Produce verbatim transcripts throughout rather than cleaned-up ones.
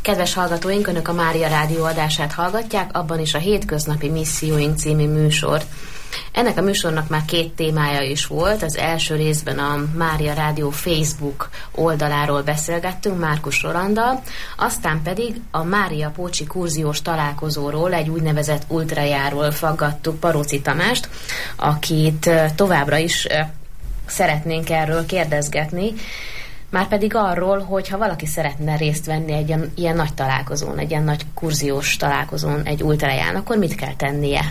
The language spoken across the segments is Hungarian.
Kedves hallgatóink, Önök a Mária Rádió adását hallgatják, abban is a Hétköznapi Misszióink című műsort. Ennek a műsornak már két témája is volt. Az első részben a Mária Rádió Facebook oldaláról beszélgettünk Márkus Rolanddal, aztán pedig a Mária Pócsi kurziós találkozóról, egy úgynevezett ultrajáról faggattuk Baróci Tamást, akit továbbra is szeretnénk erről kérdezgetni, márpedig arról, hogy ha valaki szeretne részt venni egy ilyen, ilyen nagy találkozón, egy ilyen nagy kurziós találkozón, egy ultraján, akkor mit kell tennie?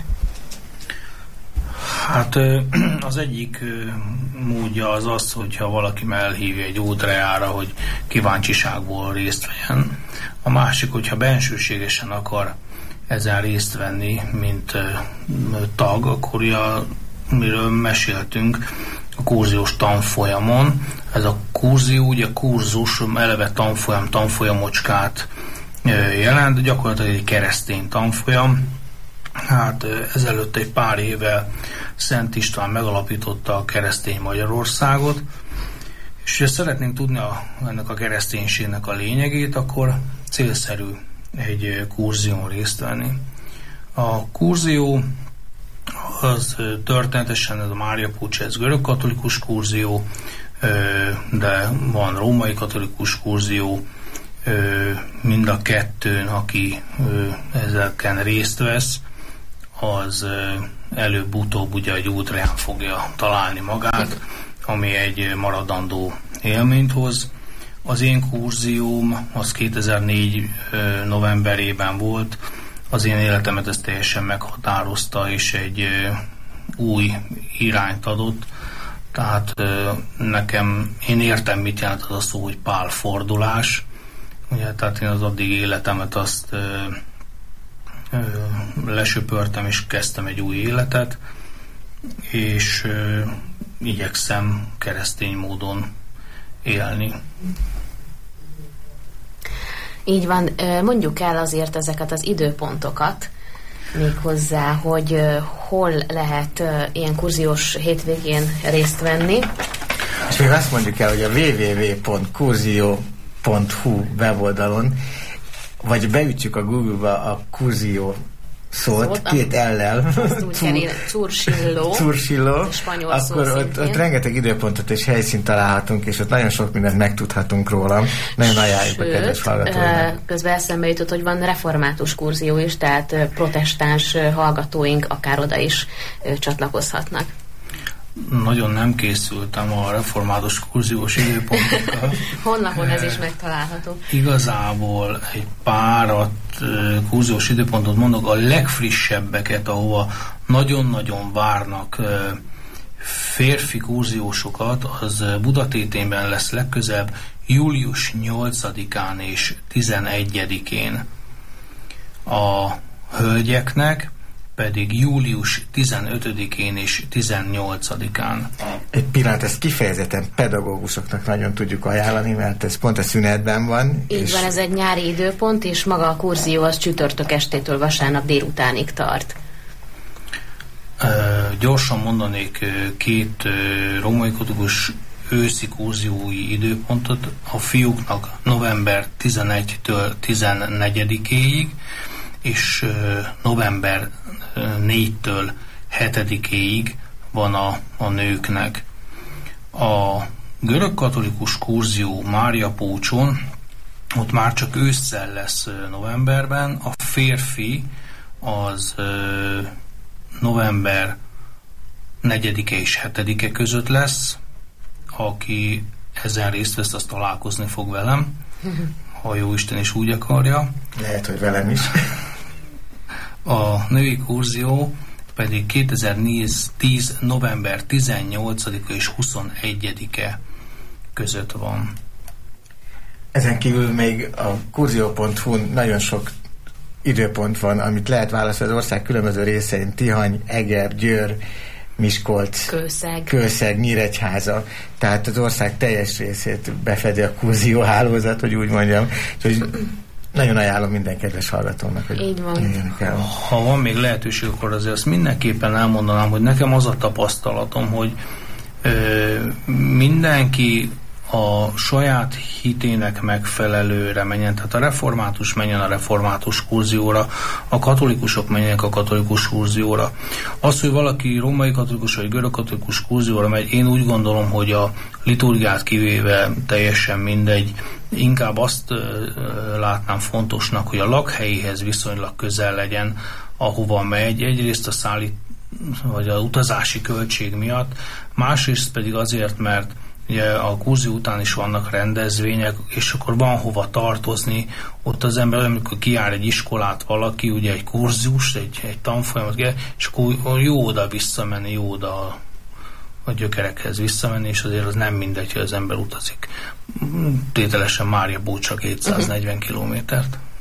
Hát az egyik módja az az, hogyha valaki elhívja egy ultrajára, hogy kíváncsiságból részt vegyen. A másik, hogyha bensőségesen akar ezen részt venni, mint tag, akkor ja, miről meséltünk, a kurziós tanfolyamon. Ez a kurzió, ugye kurzus, eleve tanfolyam, tanfolyamocskát jelent, gyakorlatilag egy keresztény tanfolyam. Hát ezelőtt egy pár éve Szent István megalapította a keresztény Magyarországot, és ha szeretnénk tudni a, ennek a kereszténységnek a lényegét, akkor célszerű egy kurzión részt venni. A kurzió az történetesen, ez a Mária Pócsi, ez görög-katolikus kurzió, de van római katolikus kurzió, mind a kettőn, aki ezeken részt vesz, az előbb-utóbb ugye egy ultraján fogja találni magát, ami egy maradandó élményt hoz. Az én kurzióm az kétezer-négy novemberében volt, az én életemet ez teljesen meghatározta, és egy új irányt adott. Tehát nekem, én értem, mit jelent az a szó, hogy pálfordulás. Ugye, tehát én az addig életemet azt ö, ö, lesöpörtem, és kezdtem egy új életet, és ö, igyekszem keresztény módon élni. Így van, mondjuk el azért ezeket az időpontokat, méghozzá, hogy hol lehet ilyen kurziós hétvégén részt venni. És még azt mondjuk el, hogy a double-u double-u double-u pont kurzio pont hu weboldalon, vagy beütjük a Google-ba a kurzió szót, két ellel, Cursillo, akkor ott, ott rengeteg időpontot és helyszínt találhatunk, és ott nagyon sok mindent megtudhatunk róla. Nagyon ajánljuk a kedves hallgatóinak. Közben eszembe jutott, hogy van református kurzió is, tehát protestáns hallgatóink akár oda is csatlakozhatnak. Nagyon nem készültem a református kurziós időpontokkal. Honlapon ez is megtalálható. Igazából egy párat kurziós időpontot mondok, a legfrissebbeket, ahova nagyon-nagyon várnak férfi kurziósokat, az Budatétényben lesz legközelebb július nyolcadikán és tizenegyedikén. A hölgyeknek pedig július tizenötödikén és tizennyolcadikán. Egy pillanat, ezt kifejezetten pedagógusoknak nagyon tudjuk ajánlani, mert ez pont a szünetben van. Így és van, ez egy nyári időpont, és maga a kurzió az csütörtök estétől vasárnap délutánig tart. Uh, gyorsan mondanék két uh, római katolikus őszi kurziói időpontot. A fiúknak november tizenegyedikétől tizennegyedikéig, és uh, november négytől hetedikéig van a, a nőknek. A görög-katolikus kurzió Mária Pócson, ott már csak ősszel lesz novemberben, a férfi az november negyedike és hetedike között lesz. Aki ezen részt vesz, az találkozni fog velem, ha Jóisten is úgy akarja. Lehet, hogy velem is. A női kurzió pedig kétezer-tíz november tizennyolcadika és huszonegyedike között van. Ezen kívül még a kurzió pont hu-n nagyon sok időpont van, amit lehet választani az ország különböző részein: Tihany, Eger, Győr, Miskolc, Kőszeg, Kőszeg, Nyíregyháza. Tehát az ország teljes részét befedi a kurzió hálózat, hogy úgy mondjam. Úgyhogy nagyon ajánlom minden kedves hallgatónak, hogy így van. Ha van még lehetőség, akkor azért azt mindenképpen elmondanám, hogy nekem az a tapasztalatom, hogy ö, mindenki, a saját hitének megfelelőre menjen, tehát a református menjen a református kurzióra, a katolikusok menjenek a katolikus kurzióra. Az, hogy valaki római katolikus vagy görög katolikus kurzióra megy, én úgy gondolom, hogy a liturgiát kivéve teljesen mindegy, inkább azt ö, látnám fontosnak, hogy a lakhelyéhez viszonylag közel legyen, ahova megy, egyrészt a szállít vagy a utazási költség miatt, másrészt pedig azért, mert ugye a kurzió után is vannak rendezvények, és akkor van hova tartozni, ott az ember, amikor kijár egy iskolát valaki, ugye egy kurzus, egy, egy tanfolyamot, és akkor jó oda visszamenni, jó oda a gyökerekhez visszamenni, és azért az nem mindegy, hogy az ember utazik tételesen Mária Bócsa kétszáznegyven kilométert.